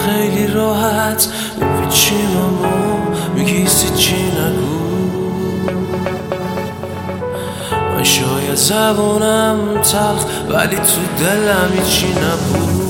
خیلی راحت میپیچیم اما میگی چی نگو. من شاید زبونم تلخ ولی تو دلم هیچی نبود.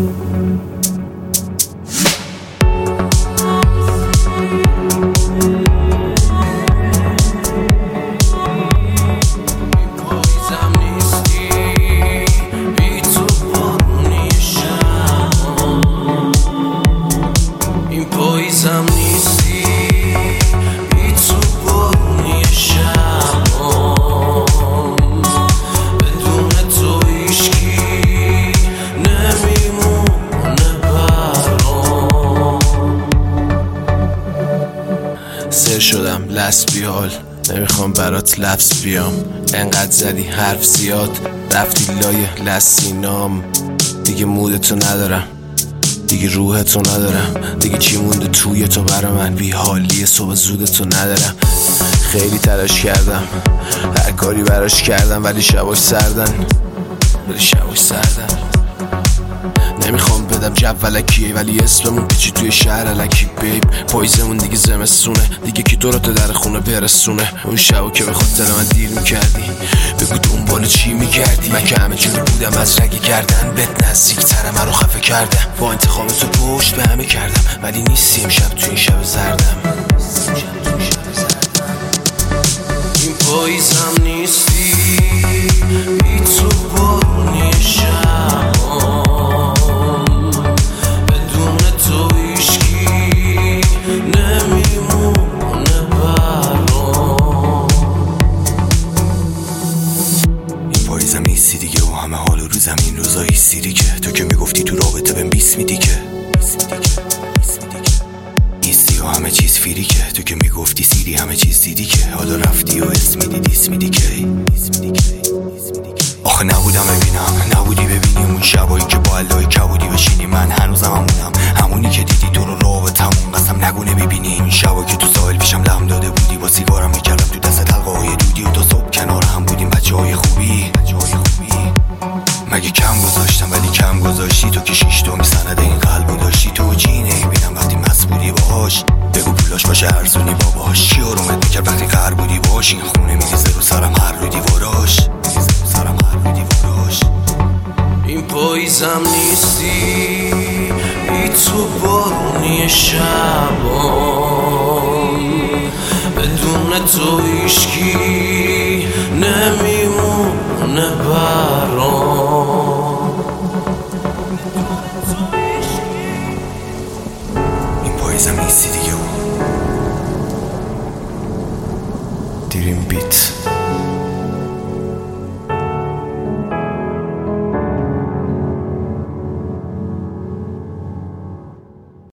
پاییزم نیستی بی تو بارونی شبام، بدون تو هیچکی نمیمونه برام. سر شدم لسبیال نمیخوام برات لفظ بیام، انقدر زدی حرف زیاد رفتی لای لسینام. دیگه مودتو ندارم، دیگه روحتو ندارم، دیگه چی مونده توی تو برا من؟ بی حالی صبح زودتو ندارم. خیلی تلاش کردم هر کاری براش کردم ولی شباش سردن. نمیخوام بدم جو ولکیه ولی اسممون پیچی توی شهر الکی. بیب پاییزمون دیگه زمستونه، دیگه کی دورت در خونه برسونه. اون شبو که به خاطر من دیر میکردی بگو دنبال چی میگردی؟ من که همه جوری بودم از رگ گردن بهت نزدیک‌تر منو خفه کردم. با انتخاب تو پشت به همه کردم ولی نیستی امشب تو این شب زردم. این پاییزم نیستی بی تو بارونی شبام، بدون تو هیچکی نمیمونه برام. این پاییزم نیستی دیگه و همه حال رو زمین روزایی سیری که تو که میگفتی تو رابطه بهم بیس میدی که نیستی و همه چیز فیری که تو که میگفتی سیری همه چیز دیدی که حالا رفتی و اسم میدی دیس میدی که. آخه نبودم ببینم نبودی ببینیم اون شبایی که با علای کبودی بشینی. من هنوزم همونم همونی که دیدی تو رو رابطمون قسم نگو نمیبینی. این شبایی که تو ساحل پیشم لم داده بودی با سیگارم میکردم تو دست حلقه‌های دودی و تا صبح کنار هم بودیم بچه‌های خوبی. مگه کم گذاشتم ولی کم گذاشتی تو که شیش تو میسند این قلبو داشتی. تو چی نمیبینم وقتی مست بودی باهاش؟ بگو پولاش باشه ارزونی باباش. چی آرومت میکرد وقتی قهر بودی باش؟ این خونه میریزه رو سرم هر رو دیواراش. این پاییزم نیستی بی تو بارونی شبام، بدون تو هیچکی نمیمونه برام. این پاییزم نیستی دیگه و دریم بیت